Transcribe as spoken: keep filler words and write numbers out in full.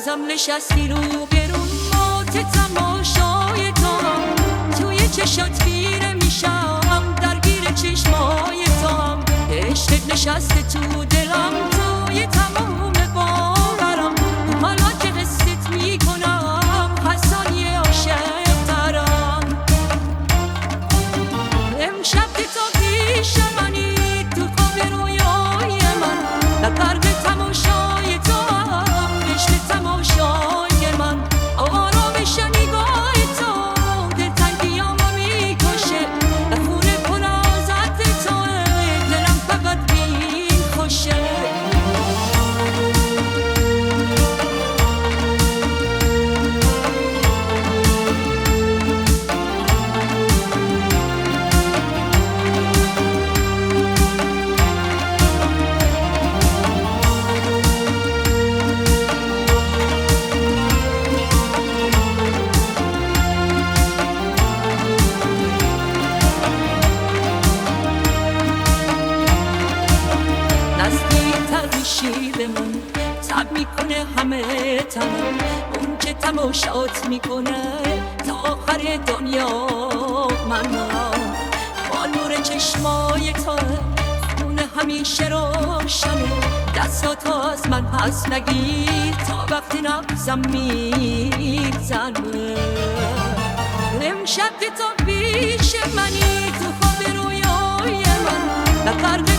بازم نشستی رو برون مات تماشای تو، توی چشات خیره میشم درگیر چشمای تو، عشقت نشسته تو دلم توی تمام باورم، حالا که حست میکنم حسانی عاشق ترم. امشب که تو پیش منی تو خواب رویای من، نکرده تماشای تو عشق تماشای من، آرامش نگاه تو دلتنگیامو میکشه، خونه پر از عطر توه دلم فقط بین خوشه. شیر من تب میکنه همه تنم، اون که تماشات میکنه تا آخر دنیا من، با نور چشمای تو خونه همیشه روشنه، دستات از من پس نگیر تا وقتی نبزم میگذنه. امشب که تو پیش منی تو خواب رویای من، نکرده